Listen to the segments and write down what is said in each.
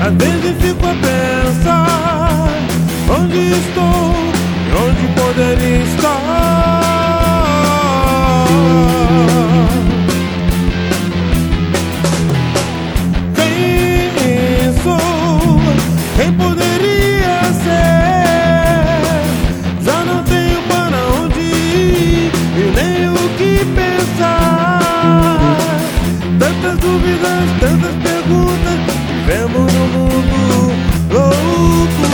Às vezes fico a pensar onde estou e onde poderia estar. Quem sou? Quem poderia ser? Já não tenho para onde ir e nem o que pensar. Tantas dúvidas, tantas perguntas, vivemos num mundo louco.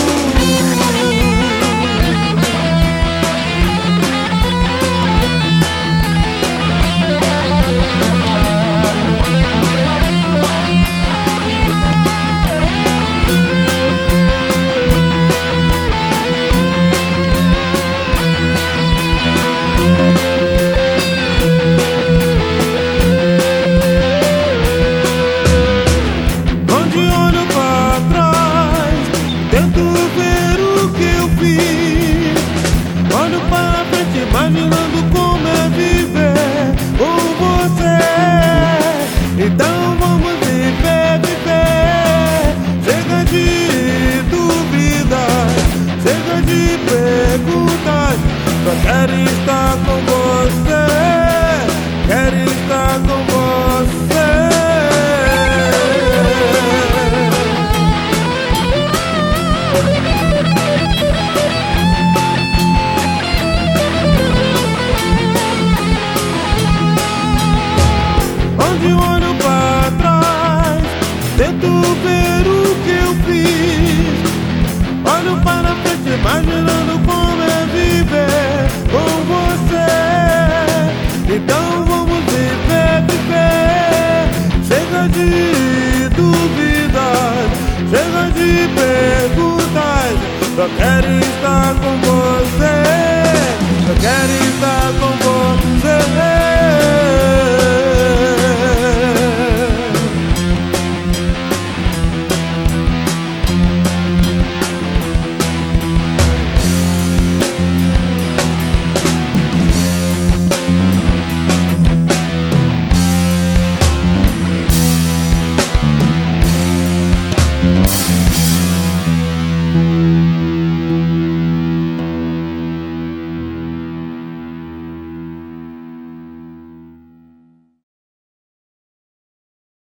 Imaginando como é viver com você. Então vamos viver, viver. Chega de dúvidas, chega de perguntas. Só quero estar com você, quero estar com você. Onde olho para trás, tento ver o que eu fiz. Olho para frente, imaginando como é viver com você. Então vamos viver, viver. Chega de dúvidas, chega de perguntas. Só quero estar com você.